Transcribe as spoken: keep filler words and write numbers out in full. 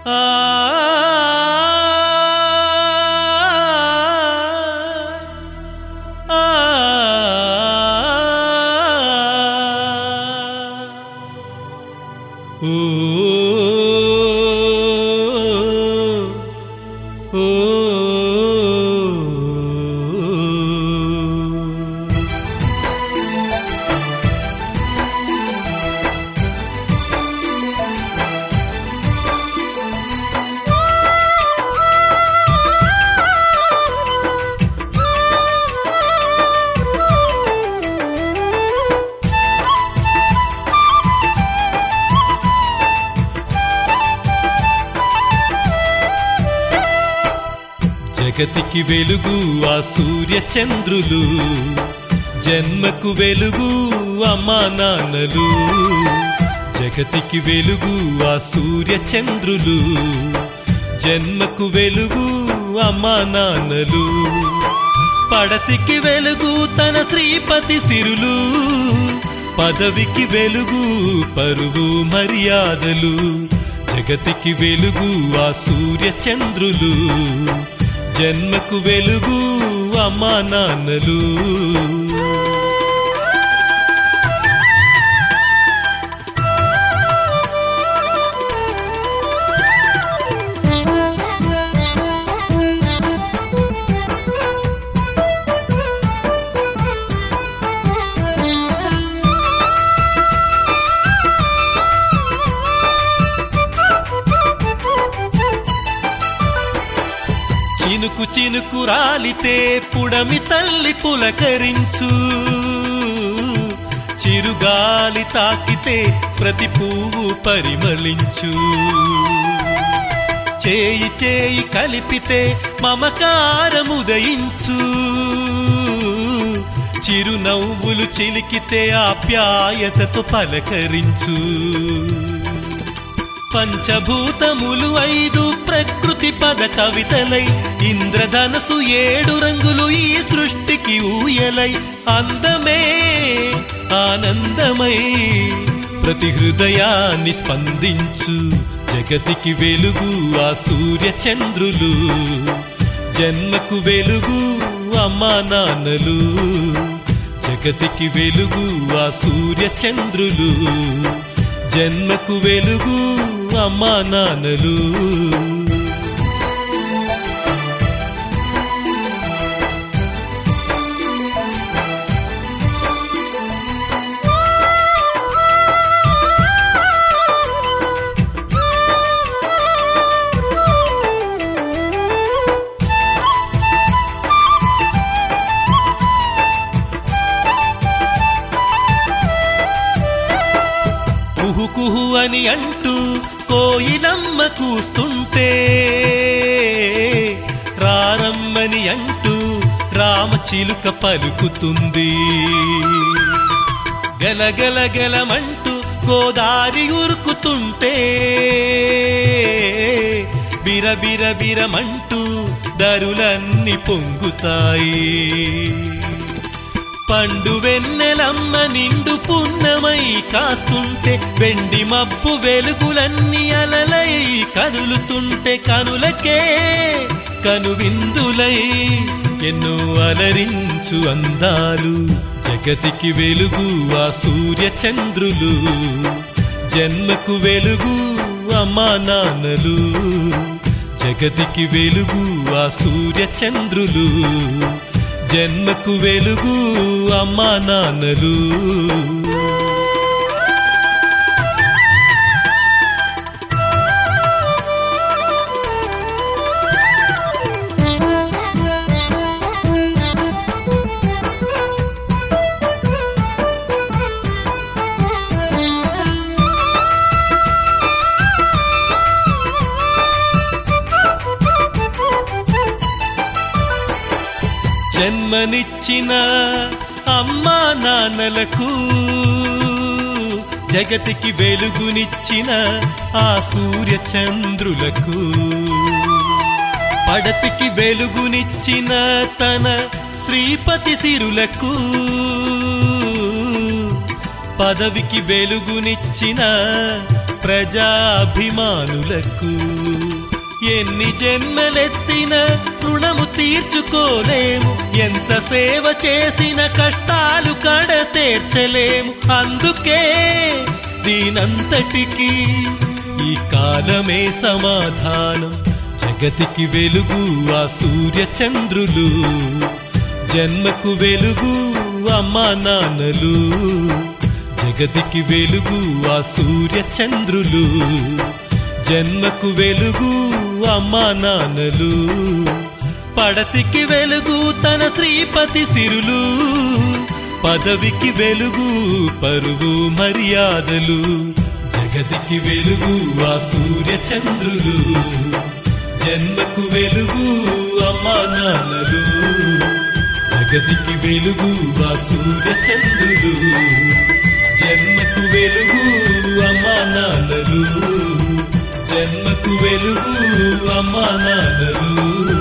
ఆ ఆ ఓ ఓ జగతికి వెలుగు ఆ సూర్య చంద్రులు, జన్మకు వెలుగు అమ్మా నాన్నలు. జగతికి వెలుగు ఆ సూర్య చంద్రులు, జన్మకు వెలుగు అమ్మా నాన్నలు. పడతికి వెలుగు తన శ్రీపతి సిరులు, పదవికి వెలుగు పరువు మర్యాదలు. జగతికి వెలుగు ఆ సూర్య చంద్రులు, జన్మకు వెలుగు అమ్మా నాన్నలు. చినుకు చినుకు రాలితే పుడమి తల్లి పులకరించు, చిరుగాలి తాకితే ప్రతి పువ్వు పరిమళించు. చేయి చేయి కలిపితే మమకారముదయించు, చిరునవ్వులు చిలికితే ఆప్యాయతతో పలకరించు. పంచభూతములు ఐదు ప్రకృతి పద కవితలై, ఇంద్రధనసు ఏడు రంగులు ఈ సృష్టికి ఊయలై. అందమే ఆనందమై ప్రతి హృదయాన్ని స్పందించు. జగతికి వెలుగు ఆ సూర్య చంద్రులు, జన్మకు వెలుగు అమ్మా నాన్నలు. జగతికి వెలుగు ఆ సూర్య చంద్రులు, జన్మకు వెలుగు అమ్మా నాన్నలు. కుహు కుహు అని అంటూ కోయిలమ్మ కూస్తుంటే, రారమ్మని అంటూ రామచిలుక పలుకుతుంది. గలగల గలమంటూ గోదారి ఉరుకుతుంటే, బిరబిర బిరమంటూ దరులన్నీ పొంగుతాయి. పండు వెన్నెలమ్మ నిండు పున్నమై కాస్తుంటే, వెండి మబ్బు వెలుగులన్నీ అలలై కదులుతుంటే, కనులకే కనువిందులై ఎన్నో అలరించు అందాలు. జగతికి వెలుగు ఆ సూర్య చంద్రులు, జన్మకు వెలుగు అమ్మా నాన్నలు. జగతికి వెలుగు ఆ సూర్య చంద్రులు, జన్మకు వెలుగు అమ్మా నాన్నలు. జన్మనిచ్చిన అమ్మా నాన్నలకు, జగతికి వెలుగునిచ్చిన ఆ సూర్య చంద్రులకు. పడతికి వెలుగునిచ్చిన తన శ్రీపతి సిరులకు, పదవికి వెలుగునిచ్చిన ప్రజాభిమానులకు. ఎన్ని జన్మలెత్తిన రుణము తీర్చుకోలేము, ఎంత సేవ చేసిన కష్టాలు కడ తీర్చలేము. అందుకే దీనంతటికి ఈ కాలమే సమాధానం. జగతికి వెలుగు ఆ సూర్య చంద్రులు, జన్మకు వెలుగు అమ్మా నాన్నలు. జగతికి వెలుగు ఆ సూర్య చంద్రులు, జన్మకు వెలుగు అమ్మా నాన్నలు. పడతికి వెలుగు తన శ్రీపతి సిరులు, పదవికి వెలుగు పరువు మర్యాదలు. జగతికి వెలుగు ఆ సూర్య చంద్రులు, జన్మకు వెలుగు అమ్మా నాన్నలు. జగతికి వెలుగు ఆ సూర్య చంద్రులు, జన్మకు వెలుగు అమ్మా నాన్నలు. జన్మకు వెలుగు అమ్మా నాన్నలు.